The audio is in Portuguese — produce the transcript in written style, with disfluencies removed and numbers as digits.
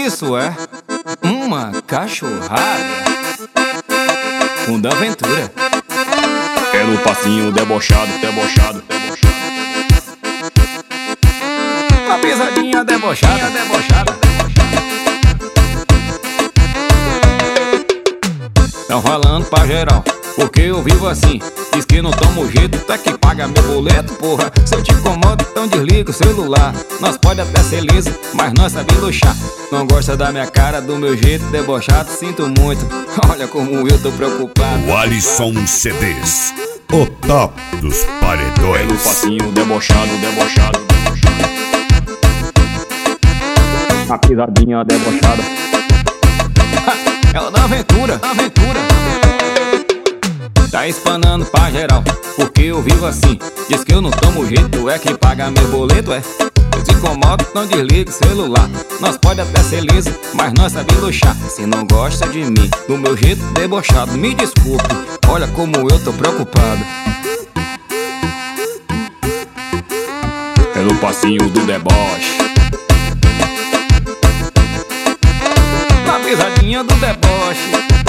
isso é uma cachorrada com da aventura. É no passinho debochado, debochado, debochado. Uma pisadinha debochada, debochada. Tão falando pra geral, porque eu vivo assim. Diz que não tomo jeito, até que paga meu boleto, porra. Se eu te incomodo, então desliga o celular. Nós pode até ser liso, mas nós sabemos luxar. Não gosta da minha cara, do meu jeito debochado, sinto muito. Olha como eu tô preocupado. O Alisson CDs, o top dos paredões. É no passinho debochado, debochado, debochado. Uma pisadinha debochada. Ela da aventura, aventura. Tá espanando pra geral, porque eu vivo assim. Diz que eu não tomo jeito, é quem paga meu boleto, é. Eu te incomodo, não desliga o celular. Nós pode até ser liso, mas nós sabemos luxar. Se não gosta de mim, do meu jeito debochado, me desculpe, olha como eu tô preocupado. É no passinho do deboche. Na pisadinha do deboche.